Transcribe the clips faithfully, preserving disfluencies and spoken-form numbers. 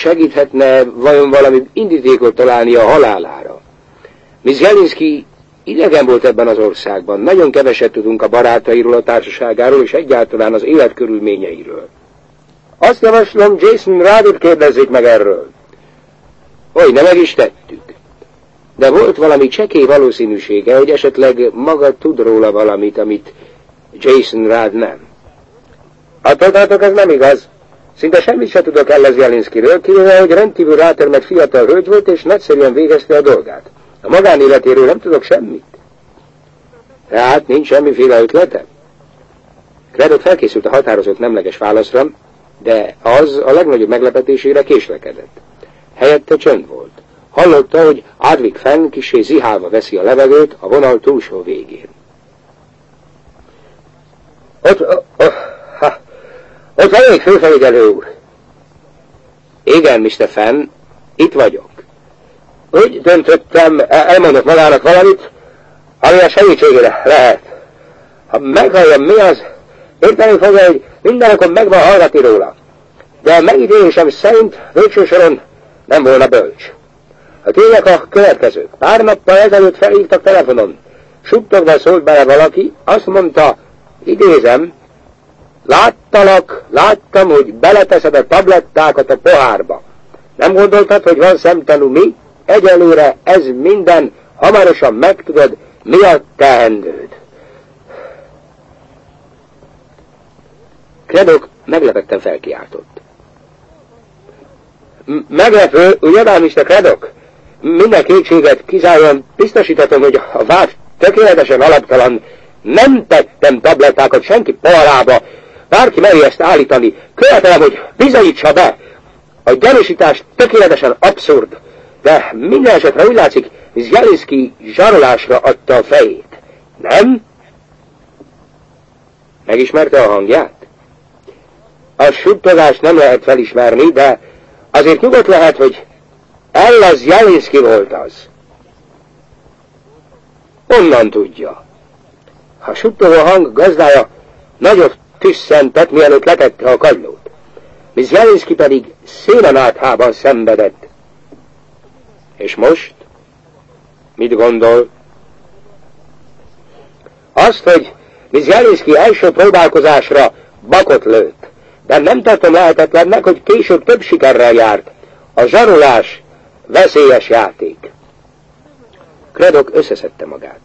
segíthetne vajon valami indítékot találni a halálára. Miss Jelinski idegen volt ebben az országban, nagyon keveset tudunk a barátairól, a társaságáról, és egyáltalán az életkörülményeiről. Azt javaslom, Jason Ruddot kérdezzék meg erről. Hogy nem meg is tettük. De volt valami csekély valószínűsége, hogy esetleg maga tud róla valamit, amit Jason Rudd nem. Attól tartok, ez nem igaz. Szinte semmit se tudok Elles Jelinskiről, kivéve, hogy rendkívül rátermett fiatal hölgy volt, és nagyszerűen végezte a dolgát. A magánéletéről nem tudok semmit. Tehát nincs semmiféle ötlete? Craddock felkészült a határozott nemleges válaszra, de az a legnagyobb meglepetésére késlekedett. Helyette csönd volt. Hallotta, hogy Advik Fenn kissé zihálva veszi a levegőt a vonal túlsó végén. Ott, ott, ha, ott van még főfelügyelő úr. Igen, mister Fenn, itt vagyok. Úgy döntöttem, elmondok magának valamit, ami a segítségére lehet. Ha meghallja, mi az, érteni fogja, hogy mindenekon meg van hallgatni róla. De a megítélésem szerint végső soron nem volna bölcs. A tények a következők. Pár nappal ezelőtt felhívtak telefonon. Suttogva szólt bele valaki, azt mondta, idézem, láttalak, láttam, hogy beleteszed a tablettákat a pohárba. Nem gondoltad, hogy van szemtanú mi? Egyelőre ez minden, hamarosan megtudod, mi a teendőd. Craddock meglepetten felkiáltott. Meglepő, ugye, mister Craddock? Minden kétséget kizárjon, biztosítatom, hogy a vád tökéletesen alaptalan. Nem tettem tablettákat senki poharába. Bárki meri ezt állítani. Követelem, hogy bizonyítsa be. A gyanúsítás tökéletesen abszurd. De minden esetre úgy látszik, Miss Jelinski zsarolásra adta a fejét. Nem? Megismerte a hangját? A suttogást nem lehet felismerni, de azért nyugodt lehet, hogy Elles Jelinski volt az. Onnan tudja. A suttogó hang gazdája nagyot tüsszentett, mielőtt letette a kagylót. Miss Jelinski pedig szénanáthában szenvedett. És most? Mit gondol? Azt, hogy Miss Jelinski első próbálkozásra bakot lőtt, de nem tartom lehetetlennek, hogy később több sikerrel járt. A zsarolás veszélyes játék. Craddock összeszedte magát.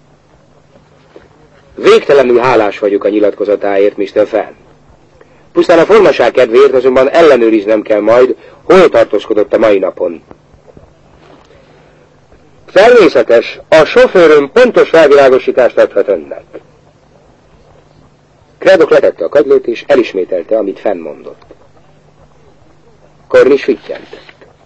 Végtelenül hálás vagyok a nyilatkozatáért, mister Fenn. Pusztán a formaság kedvéért azonban ellenőriznem kell majd, hol tartózkodott a mai napon. Természetes, a sofőröm pontos felvilágosítást adhat önnek. Craddock letette a kagylót, és elismételte, amit Fenn mondott. Cornish fittyentett.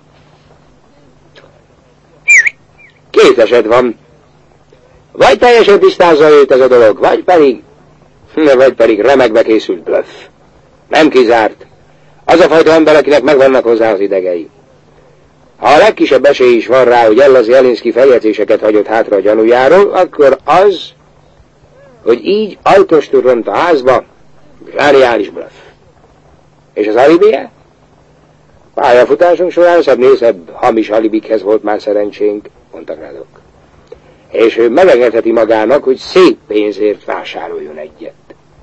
Két eset van. Vagy teljesen tisztázza őt ez a dolog, vagy pedig... vagy pedig remekbe készült bluff. Nem kizárt. Az a fajta ember, akinek megvannak hozzá az idegei. Ha a legkisebb esély is van rá, hogy Elles Jelinski feljegyzéseket hagyott hátra a gyanújáról, akkor az, hogy így ajtóst turront a házba, zsániális bluff. És az alibije? Pályafutásunk során szebb szebb hamis alibikhez volt már szerencsénk, mondta Craddock. És ő megengedheti magának, hogy szép pénzért vásároljon egyet.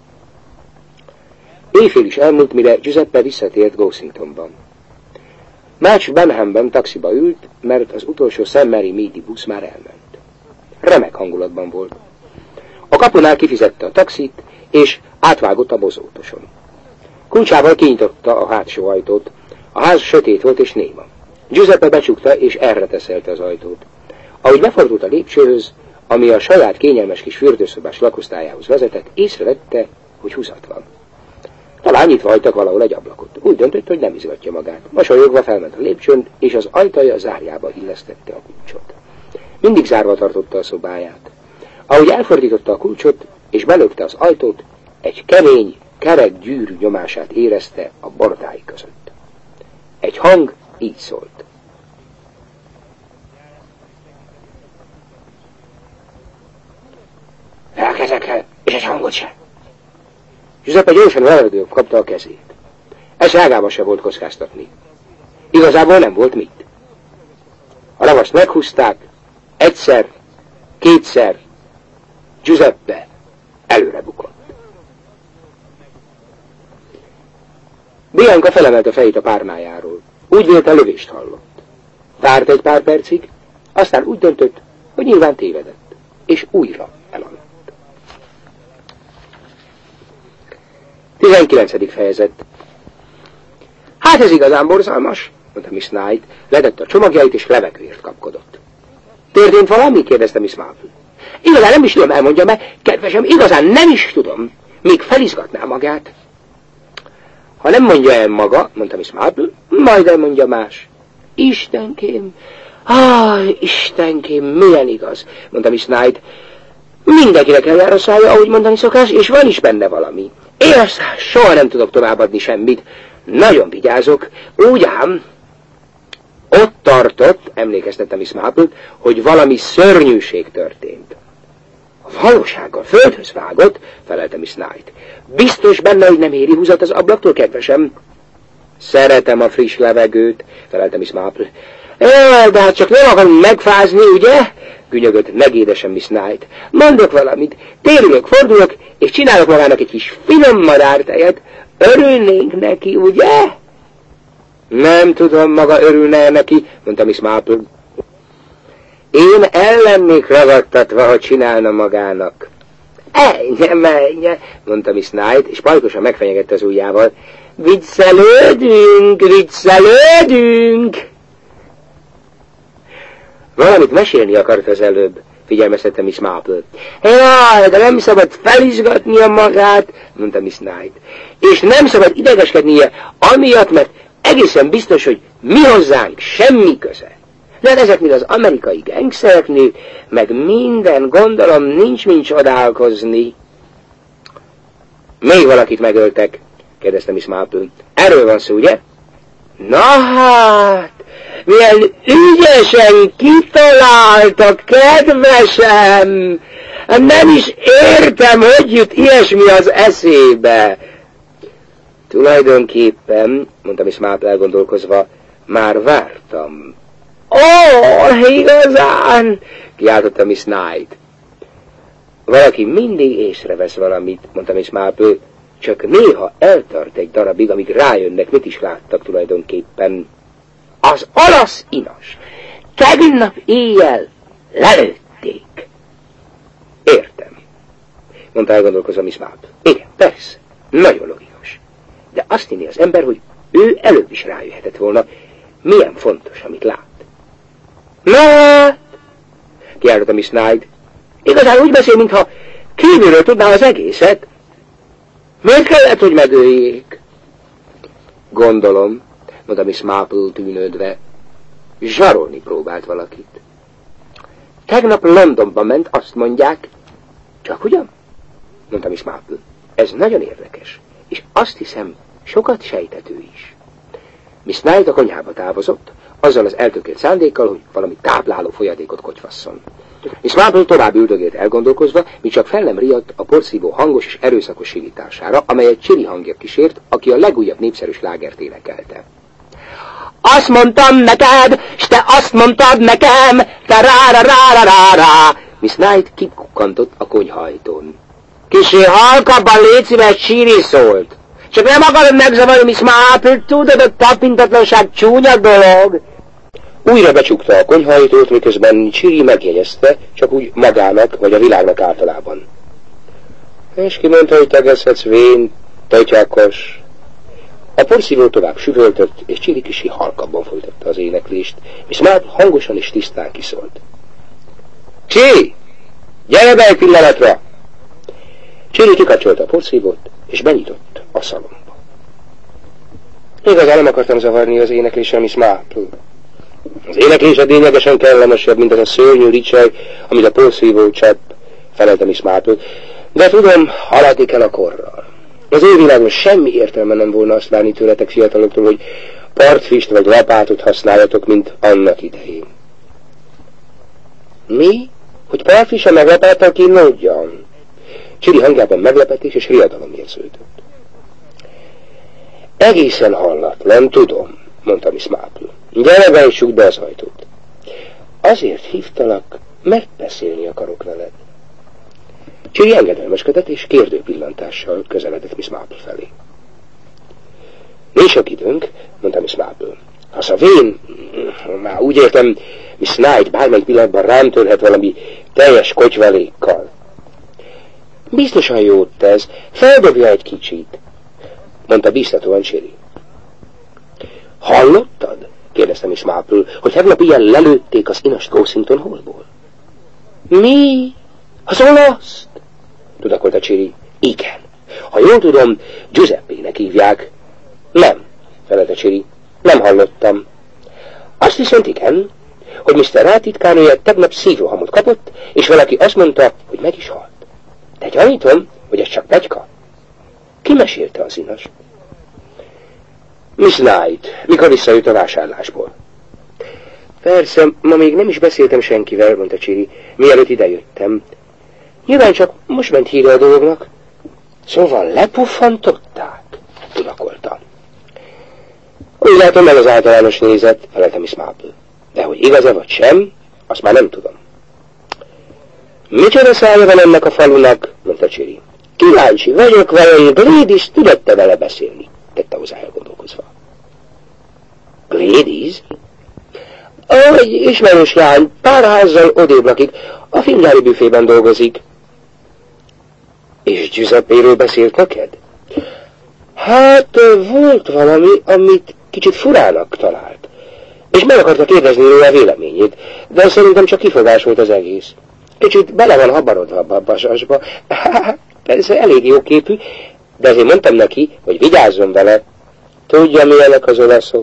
Éjfél is elmúlt, mire Giuseppe visszatért Gossingtonban. Mács Benhamben taxiba ült, mert az utolsó Saint Mary Meadi busz már elment. Remek hangulatban volt. A kapunál kifizette a taxit, és átvágott a bozótoson. Kulcsával kinyitotta a hátsó ajtót. A ház sötét volt és néma. Giuseppe becsukta és erre teszelte az ajtót. Ahogy befordult a lépcsőhöz, ami a saját kényelmes kis fürdőszobás lakosztályához vezetett, észrevette, hogy húzat van. Talán nyitva hagytak valahol egy ablakot. Úgy döntött, hogy nem izgatja magát. Mosolyogva felment a lépcsőn, és az ajtaja zárjába illesztette a kulcsot. Mindig zárva tartotta a szobáját. Ahogy elfordította a kulcsot, és belökte az ajtót, egy kemény, kerek gyűrű nyomását érezte a bordái között. Egy hang így szólt. Le a kezekkel, és egy hangot se. Giuseppe gyorsan levegőbb kapta a kezét. Ez ágába se volt kockáztatni. Igazából nem volt mit. A ravast meghúzták, egyszer, kétszer, Giuseppe előre bukott. Bianca felemelt a fejét a párnájáról. Úgy vélte, lövést hallott. Várt egy pár percig, aztán úgy döntött, hogy nyilván tévedett, és újra elaludt. tizenkilencedik fejezet. Hát ez igazán borzalmas, mondta Miss Knight, ledette a csomagjait, és levegőért kapkodott. Történt valami? kérdezte Miss Marple. Igazán nem is tudom, elmondjam-e, kedvesem, igazán nem is tudom, még felizgatná magát. Ha nem mondja el maga, mondta Miss Marple, majd elmondja más. Istenkém, áj, Istenkém, milyen igaz, mondta Miss Knight. Mindenkinek eljár a szája, ahogy mondani szokás, és van is benne valami. Én azt soha nem tudok továbbadni semmit. Nagyon vigyázok, úgy ám, ott tartott, emlékeztette Miss Marple, hogy valami szörnyűség történt. A valósággal földhöz vágott, felelte Miss Knight. Biztos benne, hogy nem éri húzat az ablaktól, kedvesem? Szeretem a friss levegőt, felelte Miss Marple. Jaj, de hát csak nem akarunk megfázni, ugye? Günyögött megédesen Miss Knight. Mondok valamit, térülök, fordulok, és csinálok magának egy kis finom madártejet. Örülnénk neki, ugye? Nem tudom, maga örülne neki, mondta Miss Marple. Én ellennék ragadtatva, hogy csinálna magának. Ennye, menje, mondta Miss Knight, és pajkosan megfenyegette az ujjával. Viccelődünk, viccelődünk! Valamit mesélni akart az előbb, figyelmeztette Miss Marple. Jaj, de nem szabad felizgatnia magát, mondta Miss Knight. És nem szabad idegeskednie, amiatt, mert egészen biztos, hogy mi hozzánk semmi köze. De ezeknél az amerikai gengszereknél, meg minden, gondolom, nincs mint csodálkozni. Még valakit megöltek, kérdezte Miss Marple. Erről van szó, ugye? Na hát, milyen ügyesen kitaláltak, kedvesem! Nem is értem, hogy jut ilyesmi az eszébe. Tulajdonképpen, mondta Miss Marple elgondolkozva, már vártam. Ó, oh, igazán! Kiáltotta Miss Knight. Valaki mindig észrevesz valamit, mondta Miss Marple, csak néha eltart egy darabig, amíg rájönnek, mit is láttak tulajdonképpen. Az olasz inas tegnap éjjel lelőtték. Értem, mondta elgondolkozva Miss Marple. Igen, persze, nagyon logikus. De azt hinni az ember, hogy ő előbb is rájöhetett volna, milyen fontos, amit lát. Na hát, kiáltotta Miss Knight, igazán úgy beszél, mintha kívülről tudná az egészet. Miért kellett, hogy megöljék? Gondolom, mondta Miss Marple tűnődve, zsarolni próbált valakit. Tegnap Londonba ment, azt mondják. Csak ugyan? Mondta Miss Marple. Ez nagyon érdekes, és azt hiszem, sokat sejtető is. Miss Knight a konyhába távozott, azzal az eltökélt szándékkal, hogy valami tápláló folyadékot kotyvasszon. Miss Marple tovább üldögélt elgondolkozva, míg csak fel nem riadt a porszívó hangos és erőszakos sivítására, amelyet Chili hangja kísért, aki a legújabb népszerű slágert énekelte. Azt mondtam neked, s te azt mondtad nekem, te rá rá rá rá rá. Miss Knight kikukkantott a konyhajtón. Kissé halkabban, légy szíves, Chili szólt. Csak nem akarod megzavarni, Miss Marple, tudod, a tapintatlanság csúnya dolog. Újra becsukta a konyhajtót, miközben Chili megjegyezte, csak úgy magának, vagy a világnak általában. És ki mondta, hogy tegezhetsz, vén, totyakos. A porszívó tovább süvöltött, és Chili kicsi halkabban folytatta az éneklést, és már hangosan és tisztán kiszólt. Chili, gyere be egy pillanatra! Chili kikapcsolta a porszívót, és benyitott a szalomba. Igazán nem akartam zavarni az énekléssel, Miss Marple. Az éneklés lényegesen kellemesebb, mint az a szörnyű ricseg, amit a porszívó csepp, felelte Miss Marple, de tudom, haladni kell a korral. Az ő világon semmi értelme nem volna azt várni tőletek fiataloktól, hogy partfist vagy lapátot használjatok, mint annak idején. Mi? Hogy partfista meg lapáttal kínlódjon? Chili hangjában meglepetés és riadalom érződött. Egészen hallatlan, tudom, mondta Miss Marple. Gyere be és csukd be az ajtót. Azért hívtalak, mert beszélni akarok veled. Csiri engedelmeskedett, és kérdő pillantással közeledett Miss Marple felé. Nincs sok időnk, mondta Miss Marple. Ha Szavén, már úgy értem, Miss Knight bármely pillanatban rám törhet valami teljes kotyvalékkal. Biztosan jót tesz, feldobja egy kicsit, mondta biztatóan Csiri. Hallottad? kérdezte Miss Marple, hogy tegnap ilyen lelőtték az inast Cossington Hallból. Mi? Az olaszt? Tudakolta Csiri. Igen. Ha jól tudom, Giuseppének hívják. Nem, felelte Csiri. Nem hallottam. Azt viszont igen, hogy miszter Rátitkánője tegnap szívrohamot kapott, és valaki azt mondta, hogy meg is halt. De gyanítom, hogy ez csak pletyka. Ki mesélte az inast? Miss Knight, mikor visszajött a vásárlásból. Persze, ma még nem is beszéltem senkivel, mondta Csiri, mielőtt idejöttem. Nyilván csak most ment híre a dolognak. Szóval lepuffantották, tudakolta. Úgy látom, el az általános nézet, felelte Miss Marple. De hogy igaz-e vagy sem, azt már nem tudom. Micsoda szája van ennek a falunak, mondta Csiri. Kíváncsi vagyok, vajon Gladys tudott-e vele beszélni, tette hozzá elgondolkozva. Gladys? Ó, egy ismerős lány, pár házzal odébb lakik, a fingári büfében dolgozik. És Giuseppéről beszélt neked? Hát, volt valami, amit kicsit furának talált. És meg akarta kérdezni róla a véleményét, de szerintem csak kifogás volt az egész. Kicsit bele van habarodva abba a basasba. Persze elég jó képű, de azért mondtam neki, hogy vigyázzon vele. Tudja, milyenek az olaszok?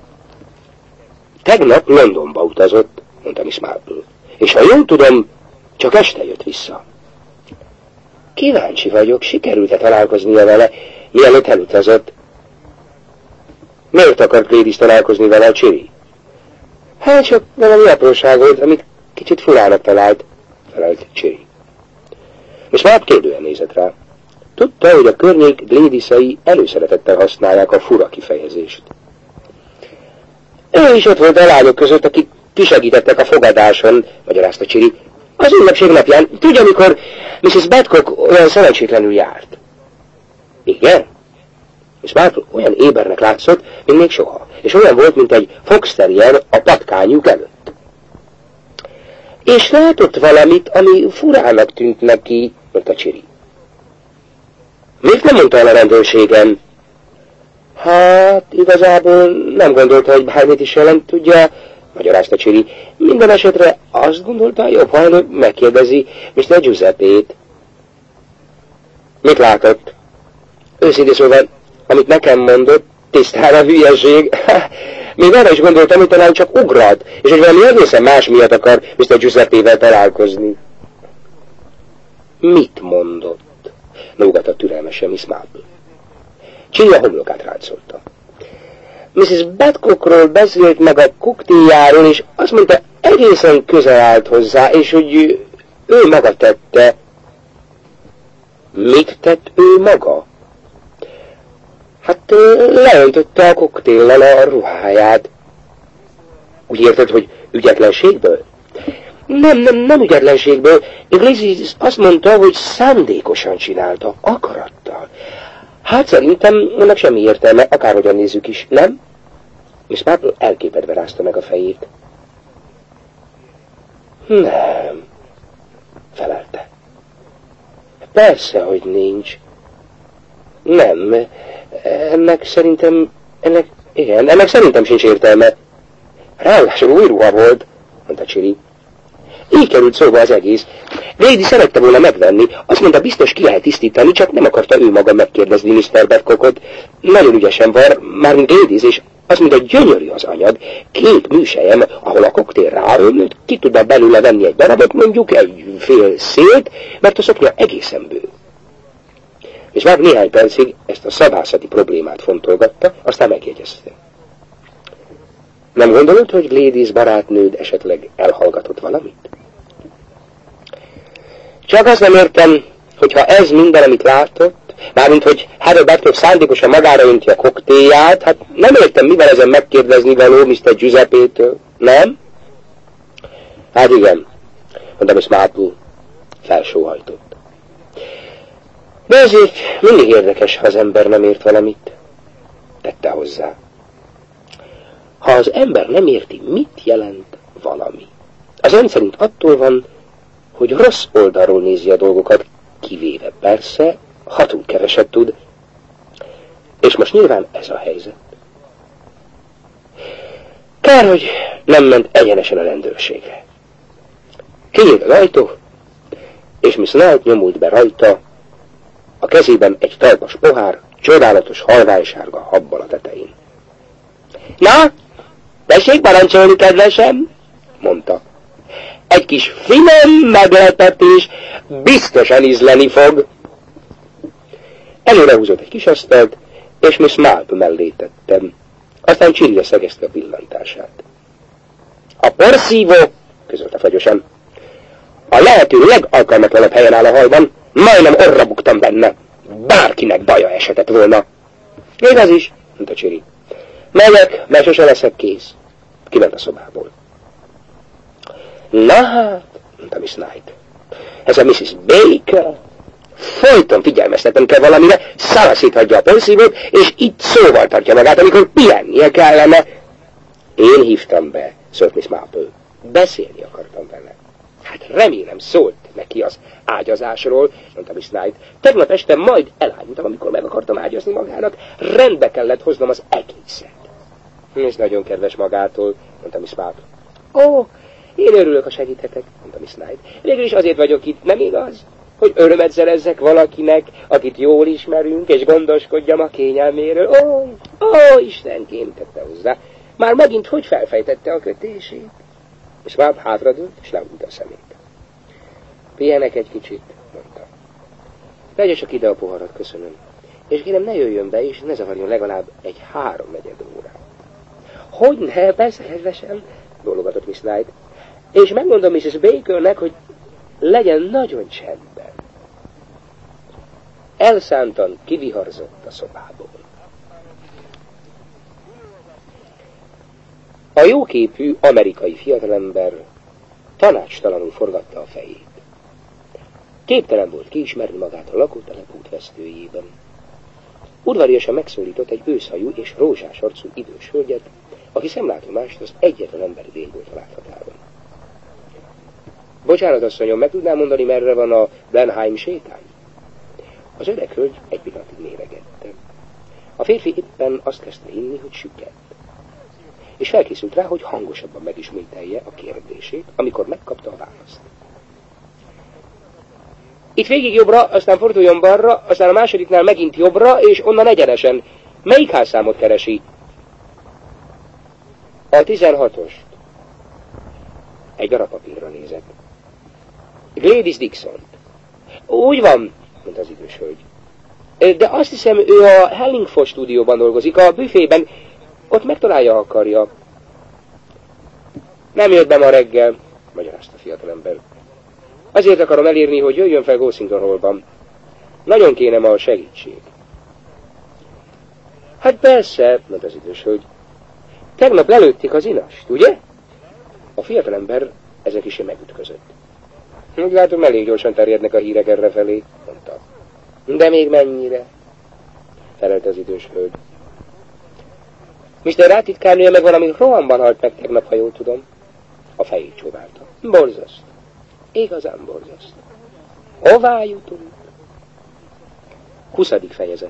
Tegnap Londonba utazott, mondta Miss Marple. És ha jól tudom, csak este jött vissza. Kíváncsi vagyok, sikerült-e találkoznia vele, mielőtt elutazott. Miért akart Gladys találkozni vele a Csiri? Hát csak valami apróságot, amit kicsit furának talált, felelt Csiri. Miss Marple kérdően nézett rá. Tudta, hogy a környék Gladysai előszeretettel használják a fura kifejezést. Ő is ott volt a lányok között, akik kisegítettek a fogadáson, magyarázta Csiri. Az ünnepség napján, tudja, amikor missus Badcock olyan szerencsétlenül járt. Igen? Miss Marple olyan ébernek látszott, mint még soha, és olyan volt, mint egy fox terrier a patkányuk előtt. És látott valamit, ami furának tűnt neki, mondta Csiri. Miért nem mondta el a rendőrségen? Hát, igazából nem gondolta, hogy bármit is jelent, tudja, magyarázta Csiri. Minden esetre azt gondolta, jobb, ha előbb megkérdezi miszter Giuseppét. Mit látott? Őszintén szóval, amit nekem mondott, tisztára hülyeség. Még arra is gondoltam, hogy talán csak ugrat, és hogy valami egészen más miatt akar miszter Giuseppével találkozni. Mit mondott? Nógatott türelmesen Miss Marple. Csiri a homlokát ráncolta. missus Badcockról beszélt meg a koktéljáról, és azt mondta, egészen közel állt hozzá, és hogy ő maga tette. Mit tett ő maga? Hát leöntötte a koktéllal a ruháját. Úgy érted, hogy ügyetlenségből? Nem, nem, nem ügyetlenségből. Gladys azt mondta, hogy szándékosan csinálta, akarattal. Hát szerintem ennek semmi értelme, akárhogyan nézzük is, nem? Miss Marple elképedve rázta meg a fejét. Nem, felelte. Persze, hogy nincs. Nem, ennek szerintem, ennek, igen, ennek szerintem sincs értelme. Ráadásul új ruha volt, mondta Csiri. Így került szóba az egész. Lady szerette volna megvenni, azt mondta, biztos ki lehet tisztítani, csak nem akarta ő maga megkérdezni miszter Badcockot. Nagyon ügyesen var, mármint Gladys, és azt mondta, gyönyörű az anyag. Két műsejem, ahol a koktél ráömlött, ki tudna belőle venni egy darabot, mondjuk egy fél szélt, mert a szoknya egészen bő. És már néhány percig ezt a szabászati problémát fontolgatta, aztán megjegyezte. Nem gondolod, hogy Gladys barátnőd esetleg elhallgatott valamit? Csak azt nem értem, hogyha ez minden, amit látott, Mármint, hogy Harold Batcroft szándékosan magára önti a koktélját, hát nem értem, mivel ezen megkérdezni való miszter Giuseppétől, nem? Hát igen, mondta Miss Marple, felsóhajtott. De azért mindig érdekes, ha az ember nem ért valamit, tette hozzá. Ha az ember nem érti, mit jelent valami, az ön szerint attól van, hogy rossz oldalról nézi a dolgokat, kivéve persze, ha túl keveset tud, és most nyilván ez a helyzet. Kár, hogy nem ment egyenesen a rendőrségre. Kinyílt az ajtó, és Miss Knight nyomult be rajta, a kezében egy talpas pohár, csodálatos halványsárga habbal a tetején. Na, tessék parancsolni, kedvesem, mondta. Egy kis finom meglepetés biztosan ízleni fog. Előrehúzott egy kis asztalt, és Miss Marple mellé tettem. Aztán csirre szegezte a pillantását. A porszívó, közölte fagyosan, a lehető legalkalmatlanabb helyen áll a hajban, majdnem orra buktam benne. Bárkinek baja esetett volna. Igaz is, mondta Csiri. Megyek, mert sose leszek kész. Kiment a szobából. Na hát, mondta Miss Knight. Ez a missus Baker. Folyton figyelmeztetem kell valamire, szaraszíthatja a porszívót, és itt szóval tartja magát, amikor pihennie kellene. Én hívtam be, szólt Miss Marple. Beszélni akartam vele. Hát remélem szólt neki az ágyazásról, mondta Miss Knight. Tegnap este majd elájultam, amikor meg akartam ágyazni magának. Rendbe kellett hoznom az egészet. Ez nagyon kedves magától, mondta Miss Marple. Ó, én örülök, ha segíthetek, mondta Miss Knight. Végül is azért vagyok itt, nem igaz? Hogy örömet szerezzek valakinek, akit jól ismerünk, és gondoskodjam a kényelméről. Ó, ó, Istenkém, tette hozzá. Már megint hogy felfejtette a kötését? És Marple hátradőlt, és lehúzta a szemét. Pihenek egy kicsit, mondta. Vegye csak ide a poharat, köszönöm. És kérem, ne jöjjön be, és ne zavarjon legalább egy háromnegyed órát. Hogy ne, persze, kedvesem, bólogatott Miss Knight. És megmondom missus Bakernek, hogy legyen nagyon csendben. Elszántan kiviharzott a szobából. A jóképű amerikai fiatalember tanácstalanul forgatta a fejét. Képtelen volt kiismerni magát a lakótelep útvesztőjében. Udvariasan megszólított egy őszhajú és rózsás arcú idős hölgyet, aki szemlátomást az egyetlen emberi lény volt a láthatáron. Bocsánat, asszonyom, meg tudnám mondani, merre van a Blenheim sétány? Az öreg hölgy egy pillanatig méregette. A férfi éppen azt kezdte hinni, hogy süket. És felkészült rá, hogy hangosabban megismételje a kérdését, amikor megkapta a választ. Itt végig jobbra, aztán forduljon balra, aztán a másodiknál megint jobbra, és onnan egyenesen. Melyik házszámot keresi? A tizenhatost. Egy darab papírra nézett. Gladys Dixon. Úgy van, mondta az idős hölgy. De azt hiszem, ő a Hellingford stúdióban dolgozik, a büfében. Ott megtalálja, ha akarja. Nem jött be ma reggel, magyarázta a fiatalember. Azért akarom elérni, hogy jöjjön fel Gossington Hallban. Nagyon kéne ma a segítség. Hát persze, mondta az idős hölgy. Tegnap lelőtték az inast, ugye? A fiatalember ezek is megütközött. Úgy látom, elég gyorsan terjednek a hírek errefelé, mondta. De még mennyire? Felelte az idős hölgy. miszter Rátitkárnője meg valami rohamban halt meg tegnap, ha jól tudom. A fejét csóválta. Borzasztó. Igazán borzasztó. Hová jutunk? Huszadik fejezet.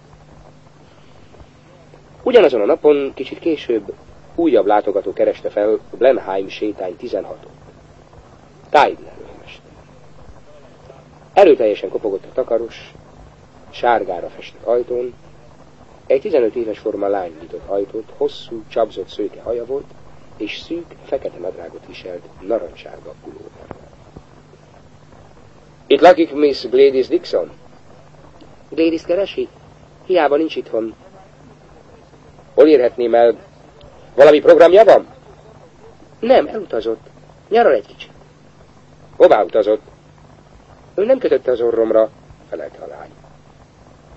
Ugyanazon a napon, kicsit később, újabb látogató kereste fel a Blenheim sétány tizenhatot. Tájbner mester. Erőteljesen kopogott a takaros, sárgára festett ajtón. Egy tizenöt éves forma lány nyitott ajtót, hosszú, csapzott szőke haja volt, és szűk, fekete nadrágot viselt, narancssárga pulóverrel. Itt lakik Miss Gladys Dixon? Gladys keresi? Hiába nincs itthon. Hol érhetném el? Valami programja van? Nem, elutazott. Nyaral egy kicsit. Hová utazott? Ő nem kötötte az orromra, felelte a lány.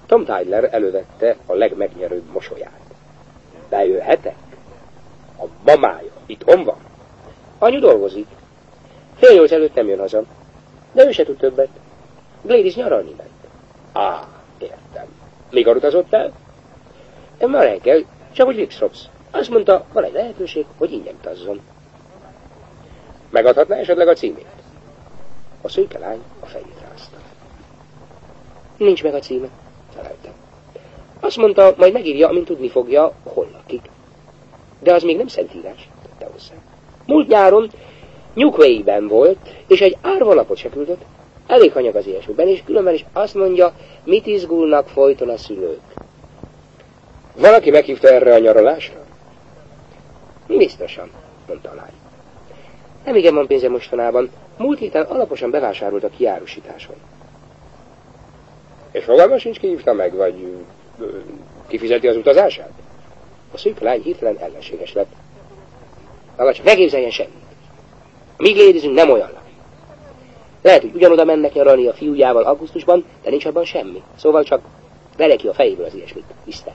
Tom Tyler elővette a legmegnyerőbb mosolyát. Bejöhetek? A mamája itthon van? Anyu dolgozik. Fél nyolc előtt nem jön haza. De ő se tud többet. Gladys nyaralni ment. Á, értem. Mikor utazott el? Ma reggel, csak úgy Wixrops. Azt mondta, van egy lehetőség, hogy ingyen utazzon. Megadhatná esetleg a címét? A szőke lány a fejét rázta. Nincs meg a címe, feleltem. Azt mondta, majd megírja, amint tudni fogja, hol lakik. De az még nem szentírás, tette hozzá. Múlt nyáron Newquay-ben volt, és egy árva lapot se küldött. Elég hanyag az ilyesmiben, és különben is azt mondja, mit izgulnak folyton a szülők. Valaki meghívta erre a nyaralásra? Biztosan, mondta a lány. Nem igen van pénze mostanában. Múlt héten alaposan bevásárolt a kiárusításon. És fogalma sincs, ki hívta meg, vagy kifizeti az utazását? A szűk lány hirtelen ellenséges lett. Maga csak ne képzeljen semmit. Mi Gladysünk nem olyan lány. Lehet, hogy ugyanoda mennek nyaralni a fiújával augusztusban, de nincs abban semmi. Szóval csak vele ki a fejéből az ilyesmit. Miszter.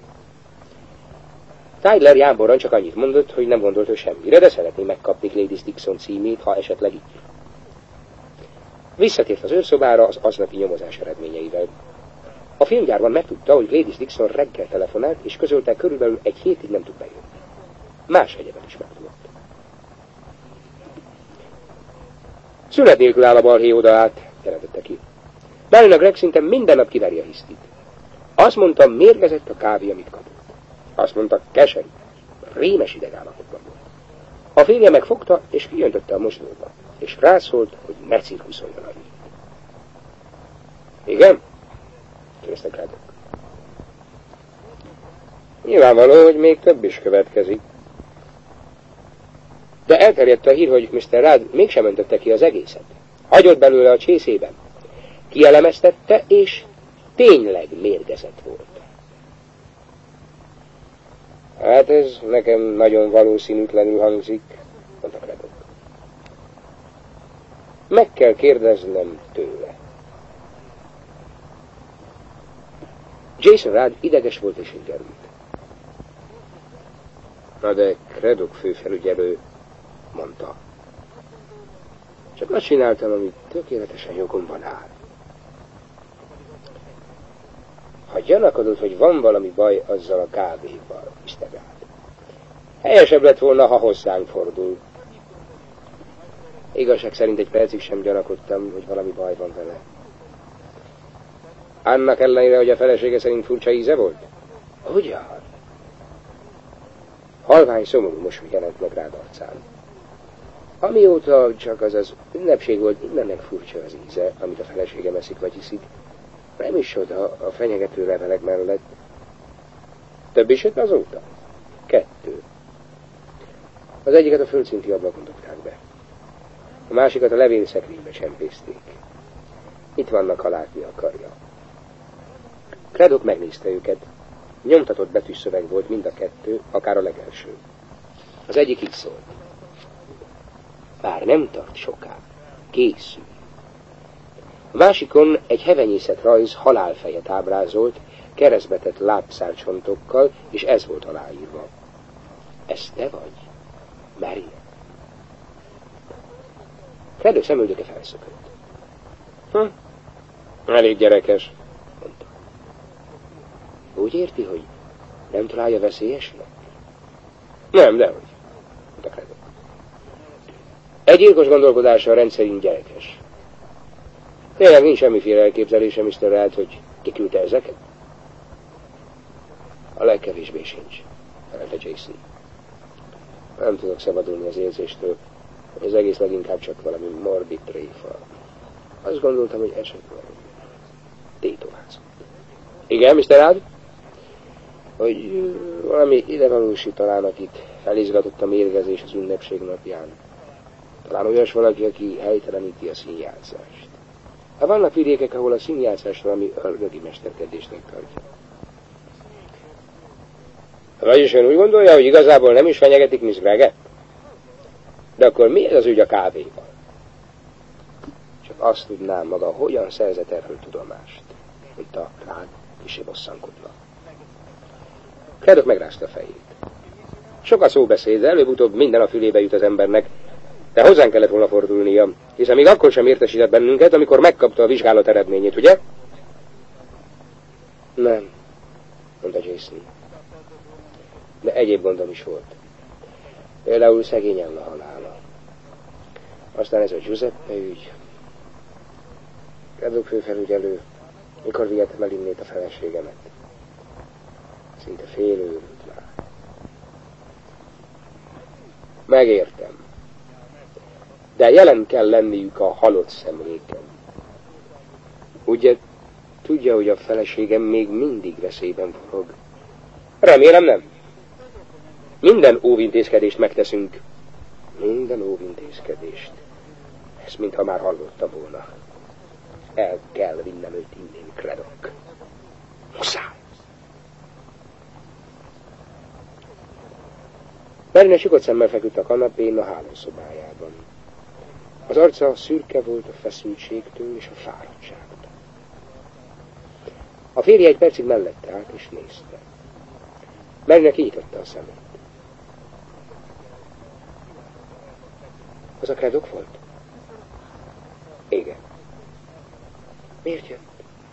Tyler jámboran csak annyit mondott, hogy nem gondolt ő semmire, de szeretné megkapni Gladys Dixon címét, ha esetleg így. Visszatért az őrszobára az aznapi nyomozás eredményeivel. A filmgyárban megtudta, hogy Gladys Dixon reggel telefonált, és közölte, körülbelül egy hétig nem tud bejönni. Más egyebet is megtudott. Szünet nélkül áll a balhé oda át, jelentette ki. Bálina Greg szinte minden nap kiveri a hisztit. Azt mondta, mérgezett a kávé, amit kapott. Azt mondta, keserű, rémes idegállapotban volt. A férje megfogta, és kijöntötte a mosdóba, és rászólt, hogy ne cirkuszoljon annyit. Igen? Kérdezte Craddock. Nyilvánvaló, hogy még több is következik. De elterjedt a hír, hogy miszter Rudd mégsem öntötte ki az egészet. Hagyott belőle a csészében. Kielemeztette, és tényleg mérgezett volt. Hát ez nekem nagyon valószínűtlenül hangzik, mondta Craddock. Meg kell kérdeznem tőle. Jason Rudd ideges volt és ingerült. Na de Craddock főfelügyelő, mondta. Csak azt csináltam, amit tökéletesen jogomban áll. Ha gyanakodott, hogy van valami baj azzal a kávéval, miszter Rudd, helyesebb lett volna, ha hozzánk fordul. Igazság szerint egy percig sem gyanakodtam, hogy valami baj van vele. Annak ellenére, hogy a felesége szerint furcsa íze volt? Ugyan? Halvány szomorú mosoly jelent meg rád arcán. Amióta csak az az ünnepség volt, mindennek furcsa az íze, amit a felesége eszik vagy iszik. Nem is oda a fenyegető levelek mellett. Több is jött azóta? Kettő. Az egyiket a földszinti ablakon dobták be. A másikat a levélszekrénybe csempészték. Itt vannak, ha látni akarja. Craddock megnézte őket. Nyomtatott betűs szöveg volt mind a kettő, akár a legelső. Az egyik így szólt. Bár nem tart soká. Készül. A másikon egy hevenyészet rajz halálfejet ábrázolt, keresztbetett lábszárcsontokkal, és ez volt aláírva. Ez te vagy? Mary? Craddock szemöldöke felszökött. Hm, elég gyerekes, mondta. Úgy érti, hogy nem találja veszélyesnek? Nem, dehogy, mondta Craddock. Egy gyilkos gondolkodása rendszerint gyerekes. Tényleg nincs semmiféle elképzelése, miszter Rudd, hogy kiküldte ezeket? A legkevésbé sincs, felelte Jason. Nem tudok szabadulni az érzéstől, hogy az egész leginkább csak valami morbid tréfa. Azt gondoltam, hogy esetleg tétovázott. Igen, miszter Rudd? Hogy valami idevalósi talán, akit felizgatott a mérgezés az ünnepség napján. Talán olyas valaki, aki helyteleníti a színjátszást. Hát vannak vidékek, ahol a színjátszás valami ördögi mesterkedésnek tartja. Vagyis ön úgy gondolja, hogy igazából nem is fenyegetik Miss Greget? De akkor mi ez az ügy a kávéval? Csak azt tudnám maga, hogyan szerzett erről tudomást, mondta Rudd kissé bosszankodva. Craddock megrázta a fejét. Sok a szóbeszéd, de előbb-utóbb minden a fülébe jut az embernek, de hozzánk kellett volna fordulnia, hiszen még akkor sem értesített bennünket, amikor megkapta a vizsgálat eredményét, ugye? Nem, mondta Jason. De egyéb gondom is volt. Például szegény Ella halála. Aztán ez a Giuseppe ügy. Craddock főfelügyelő, mikor vihetem el innét a feleségemet. Szinte félőrült már. Megértem. De jelen kell lenniük a halott szemléken. Ugye tudja, hogy a feleségem még mindig veszélyben forog? Remélem nem. Minden óvintézkedést megteszünk. Minden óvintézkedést. Ezt mintha már hallottam volna. El kell vinnem őt innen, Craddock. Muszáj. Marina csukott szemmel feküdt a kanapén a hálószobájában. Az arca szürke volt a feszültségtől és a fáradtságtól. A férje egy percig mellette állt és nézte. Marina kinyitotta a szemét. Az a Craddock volt? Igen. Miért jött?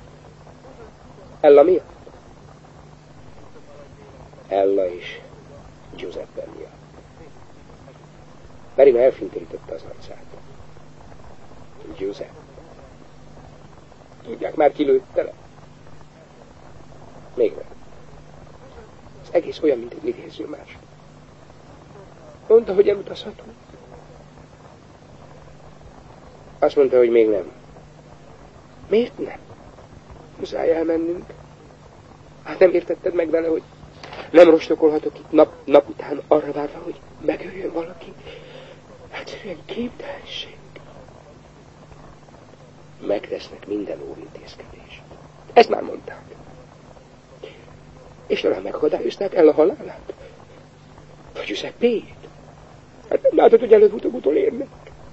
Ella miatt? Ella és Giuseppe miatt. Marina elfintérította az arcát. Giuseppe. Tudják már, ki lőtte le? Még nem. Ez egész olyan, mint egy idézőmás. Mondta, hogy elutazhatunk. Azt mondta, hogy még nem. Miért nem? Muszáj elmennünk. Hát nem értetted meg vele, hogy nem rostokolhatok itt nap, nap után arra várva, hogy megöljön valaki. Egyszerűen képtelenség. Megtesznek minden óvintézkedést. Ezt már mondták. És talán megakadályozták el a halálát. Vagy Giuseppét. Hát nem látod, hogy előbb-utóbb utolérnek.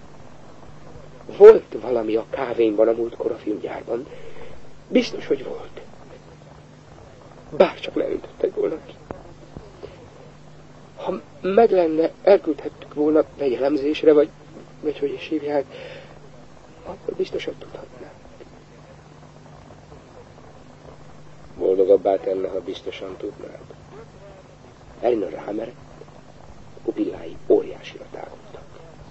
Volt valami a kávénban a múltkor a filmgyárban. Biztos, hogy volt. Bárcsak leöntöttek volna ki. Ha meg lenne, elküldhettük volna vegyelemzésre, vagy, vagy hogy is hívják, akkor biztosan tudhatnánk. Boldogabbá tenne, ha biztosan tudnád. Elina rámerett, a pupillái óriásira tágultak.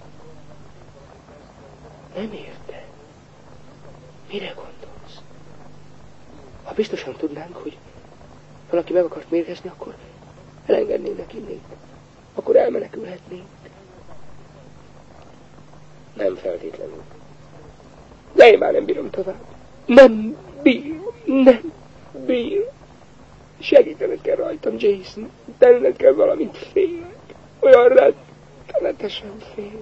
Nem érte. Mire gondolsz? Ha biztosan tudnánk, hogy valaki meg akart mérgezni, akkor elengednének innét. Akkor elmenekülhetnénk. Nem feltétlenül. De én már nem bírom tovább. Nem bírom, nem bírom. Segítened kell rajtam, Jason. Tenned kell valamint, félek. Olyan rettenetesen félek.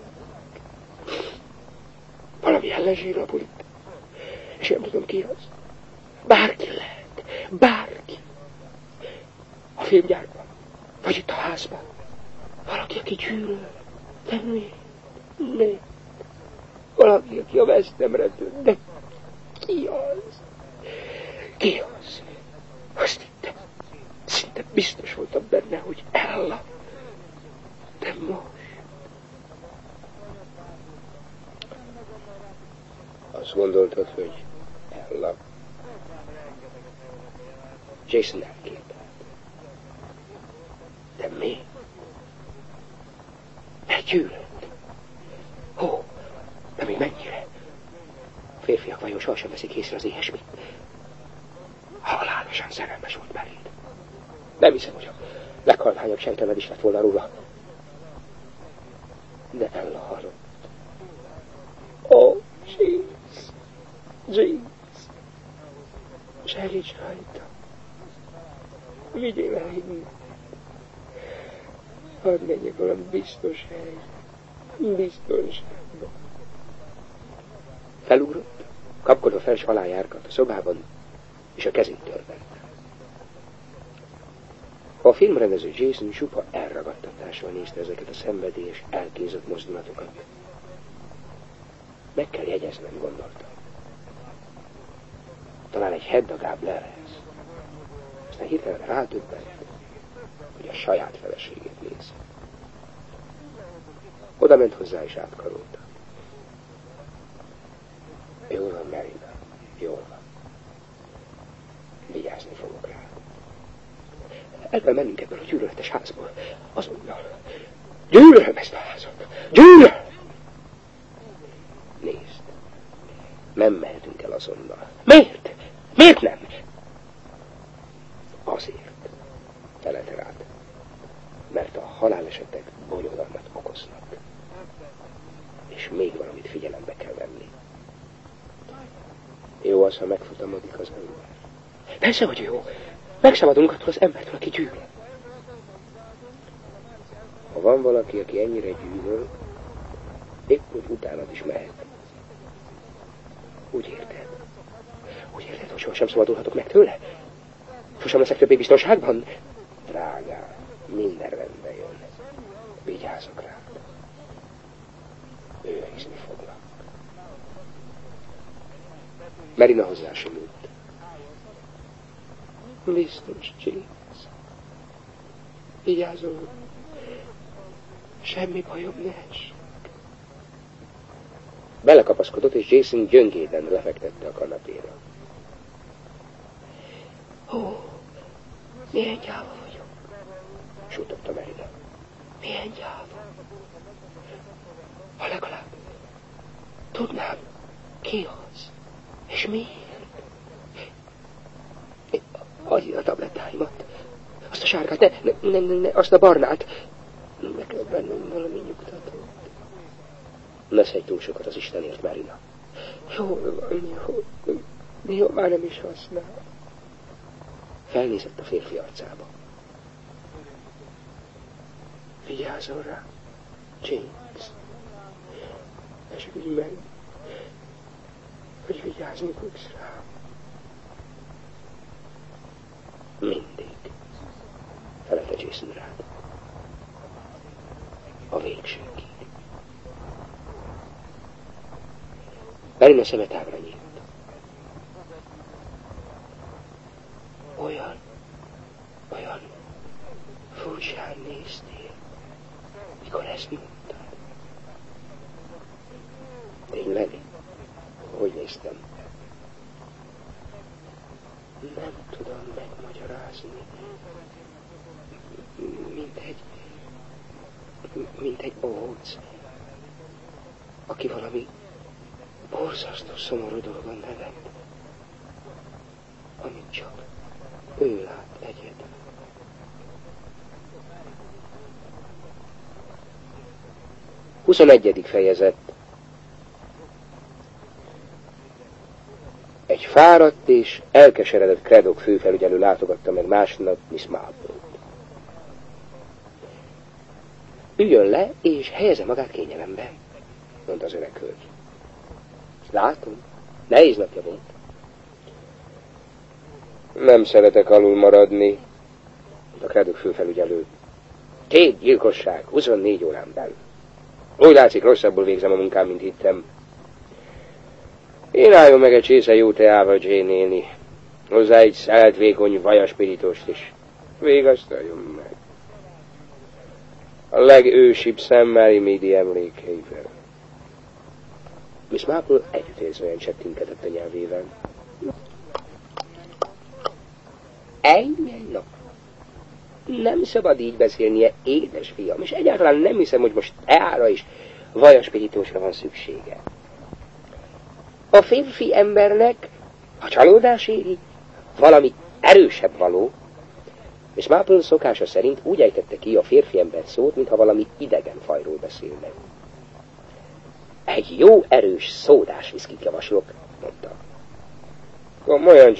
Valami ellenség itt. És nem tudom ki az. Bárki lehet. Bárki. A filmgyárban. Vagy itt a házban. Valaki, aki gyűlöl. De miért? Miért? Valaki, aki a vesztemre tűnt. De ki az? Ki az? Azt hittem. Szinte biztos voltam benne, hogy Ella. De most. Azt gondoltad, hogy Ella. Jason elképelt. De mi? Meggyűlölt. Ó, de még mennyire? A férfiak vajon sohasem veszik észre az ilyesmit? Halálosan szerelmes volt beléd. Nem hiszem, hogy a leghalványabb sejtelmed is lett volna róla. De Ella halott. Ó, James, James, segíts rajta. Vigyél el innen. Hadd menjek valami biztos hely. Biztonságban. Felugrott, kapkodva fel, s alájárkadt a szobában, és a kezét törvette. A filmrendező Jason csupa elragadtatással nézte ezeket a szenvedélyes, elkézott mozdulatokat. Meg kell jegyeznem, gondolta. Talán egy Hedda Gabler lesz. Aztán hirtelen rádöbbent, hogy a saját feleségét néz. Oda ment hozzá és átkarolta. Jól van, Marina, jól van. Vigyázni fogok rá. El kell mennünk ebből a gyűlöletes házból. Azonnal. Gyűlölöm ezt a házat. Gyűlölöm! Nézd. Nem mehetünk el azonnal. Miért? Miért nem? Azért. Felelte rád. Mert a halálesetek bonyodalmat okoznak. És még valamit figyelembe kell venni. Jó az, ha megfutamodik az ember. Persze, hogy jó. Megszabadulunk attól az embertől, aki gyűlöl. Ha van valaki, aki ennyire gyűlöl, épp úgy utánad is mehet. Úgy érted? Úgy érted, hogy sohasem szabadulhatok meg tőle? Sosem leszek többé biztonságban? Drágám, minden rendbe jön. Vigyázok rád. Őrizni foglak. Marina hozzásomült. Biztos, James. Vigyázol. Semmi bajom ne esik. Belekapaszkodott, és Jason gyöngéden lefektette a kanapéra. Ó, milyen gyáva vagyok, suttogta Marina. Milyen gyáva. Ha legalább tudnám, ki az, és miért. Adj a tablettáimat. Azt a sárgát, ne, ne, ne, ne, azt a barnát. Meg kell bennem valami nyugtatót. Ne szedj túl sokat az Istenért, Marina. Jó, jó, jó, már nem is használ. Felnézett a férfi arcába. Vigyázzon rá, James. Esküdj meg, hogy vigyázni fogsz rá. Mindig. Felelte Jason rád. A végségig. Marina szeme tágra nyílt. Olyan, olyan furcsán néztél, mikor ezt mondtad. Tényleg? Hogy néztem? Nem tudom megmagyarázni. Mint egy... mint egy óc, aki valami borzasztó szomorú dolgon nevet, amit csak ő lát egyedül. huszonegyedik fejezet. Egy fáradt és elkeseredett Craddock főfelügyelő látogatta meg másnap Miss Marple-t. Üljön le, és helyezze magát kényelembe, mondta az öreg hölgy. Látom, nehéz napja volt. Nem szeretek alul maradni, mondta Craddock főfelügyelő. Két gyilkosság, huszonnégy órán belül. Úgy látszik, rosszabbul végzem a munkám, mint hittem. Én álljon meg egy csésze jó teával, Jane néni. Hozzá egy szelt, vékony vajaspiritost is. Végasztaljon meg. A legősibb szemmel Midi emlékeivel. Miss Marple együttérzően csettinkedett a nyelvével. Ennyi nap. Nem szabad így beszélnie, édes fiam, és egyáltalán nem hiszem, hogy most teára is vajaspiritósra van szüksége. A férfi embernek, ha csalódás éri, valami erősebb való. És Marple szokása szerint úgy ejtette ki a férfi ember szót, mintha valami idegen fajról beszélne. Egy jó erős szódás viszkit javaslok, mondta. Komolyan,